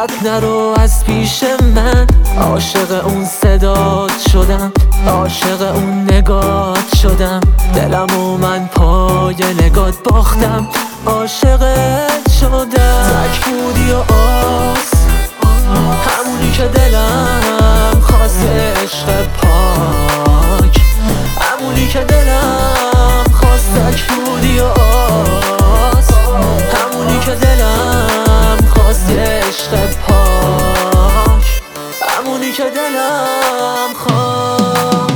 رد نرو از پیش من، عاشق اون صدات شدم، عاشق اون نگات شدم، دلمو من پای نگات باختم، عاشقت شدم. تک بودی و آس، همونی که دلم خواست، عشق پاک، همونی که دلم خواست. تک بودی و آس، همونی که دلم خواست، عشق پاک، همونی که دلم خواست.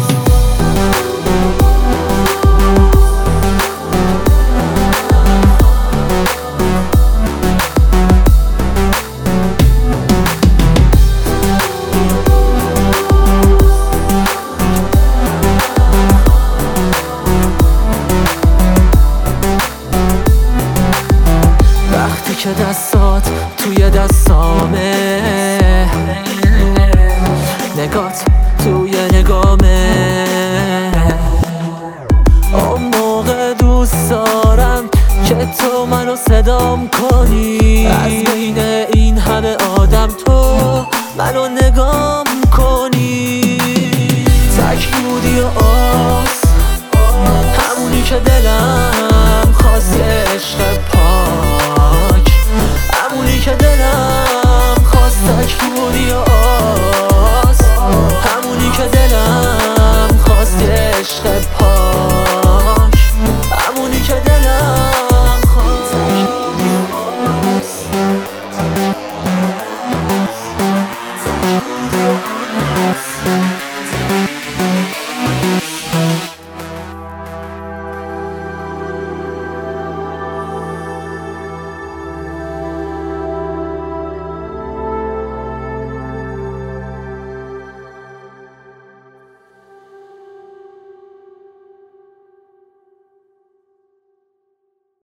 وقتی که دستات توی دستامه، نگات توی نگامه، اون موقع دوست دارم که تو منو صدام کنی، از بین این همه آدم تو منو نگام کنی. تک بودی و آس، همونی که دلم خواست، عشق